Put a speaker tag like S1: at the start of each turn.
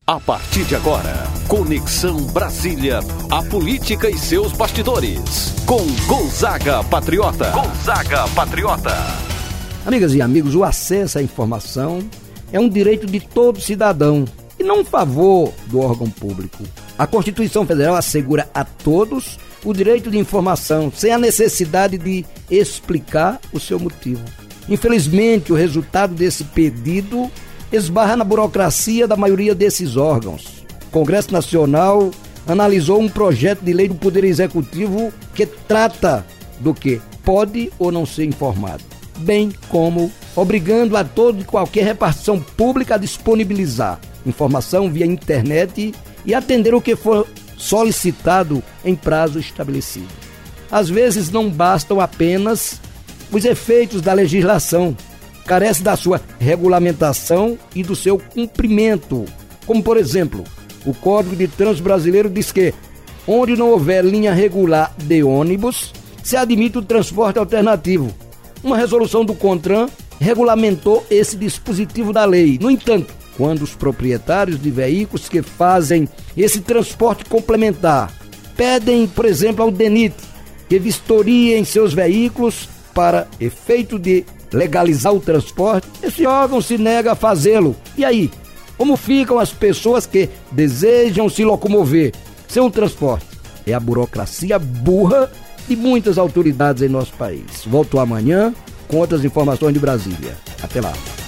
S1: A partir de agora, Conexão Brasília, a política e seus bastidores, com Gonzaga Patriota. Gonzaga Patriota.
S2: Amigas e amigos, o acesso à informação é um direito de todo cidadão e não um favor do órgão público. A Constituição Federal assegura a todos o direito de informação, sem a necessidade de explicar o seu motivo. Infelizmente, o resultado desse pedido esbarra na burocracia da maioria desses órgãos. O Congresso Nacional analisou um projeto de lei do Poder Executivo que trata do que pode ou não ser informado, bem como obrigando a todo e qualquer repartição pública a disponibilizar informação via internet e atender o que for solicitado em prazo estabelecido. Às vezes não bastam apenas os efeitos da legislação, carece da sua regulamentação e do seu cumprimento. Como, por exemplo, o Código de Trânsito Brasileiro diz que, onde não houver linha regular de ônibus, se admite o transporte alternativo. Uma resolução do CONTRAN regulamentou esse dispositivo da lei. No entanto, quando os proprietários de veículos que fazem esse transporte complementar pedem, por exemplo, ao DENIT que vistorie em seus veículos para efeito de legalizar o transporte, esse órgão se nega a fazê-lo. E aí, como ficam as pessoas que desejam se locomover sem o transporte? É a burocracia burra de muitas autoridades em nosso país. Volto amanhã com outras informações de Brasília. Até lá.